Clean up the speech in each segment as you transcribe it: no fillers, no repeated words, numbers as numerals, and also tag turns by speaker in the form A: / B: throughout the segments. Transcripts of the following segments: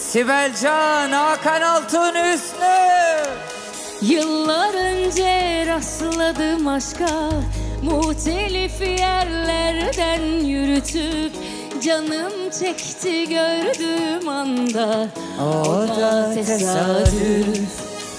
A: Sibel Can, Hakan Altun Hüsnü.
B: Yıllar önce rastladım aşka, muhtelif yerlerden yürütüp canım çekti gördüğüm anda.
A: O da tesadüf.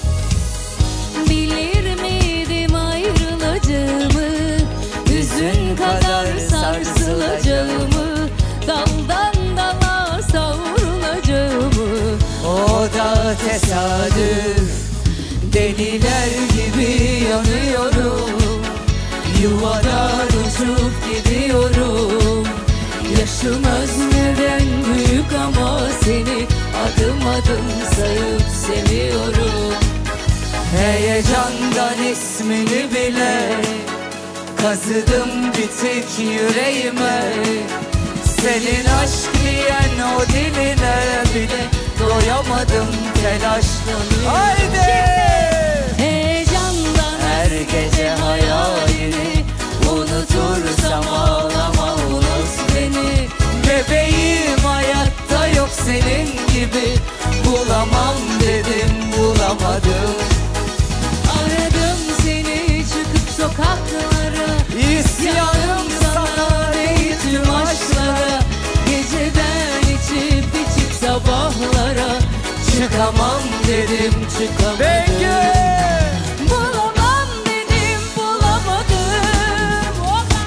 B: Bilir miydim ayrılacağımı, hüzün kadar sarsılacağımı, daldan dala savrulacağımı.
A: O da tesadüf. Deliler gibi yanıyorum, yuvadan uçup gidiyorum. Yaşım özneden büyük ama seni adım adım sayıp seviyorum. Heyecandan ismini bile kazıdım bitik yüreğime. Senin aşk diyen o diline bile doyamadım, telaşlanıyorum. Haydi!
B: Heyecandan
A: her gece hayalini unutursam ağlama, unut beni. Bebeğim hayatta yok senin gibi, bulamam dedim bulamadım.
B: aradım seni çıkıp sokaklara,
A: İsyanım sana değil tüm aşklara.
B: geceden içip içip sabahlara.
A: Çıkamam dedim çıkamadım. Bengü!
B: Bulamam dedim bulamadım. Oba!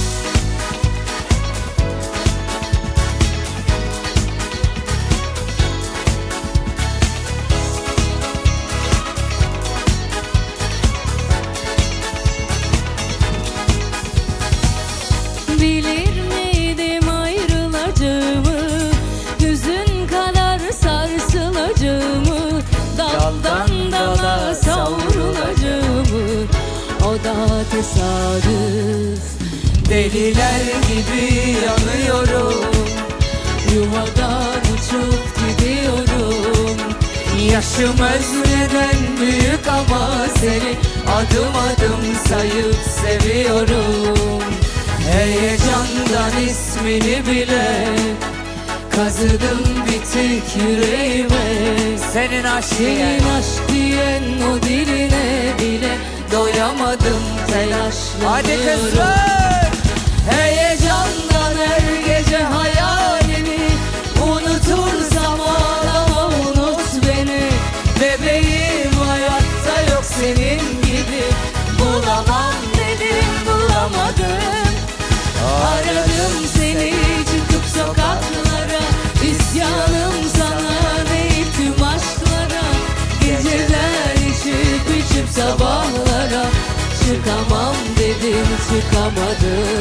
B: Bilir miydim ayrılacağımı, hüzün kadar sarsılacağımı, daldan dala savrulacağımı. O da tesadüf.
A: Deliler gibi yanıyorum,
B: Yuvadan uçup gidiyorum.
A: yaşım özneden büyük ama seni adım adım sayıp seviyorum. Heyecandan ismini bile kazıdım bitik yüreğime. Senin aşk diyen,
B: Senin aşk diyen o diline bile doyamadım, telaşlanıyorum.
A: hadi kızlar!
B: Heyecandan her gece hayalini unutursam ağlama, unut beni.
A: Bebeğim hayatta yok senin gibi,
B: Bulamam dedim bulamadım. Aradım seni çıkıp sokaklara, isyanım sana değil tüm aşklara. Geceler içip içip sabahlara. Çıkamam dedim çıkamadım.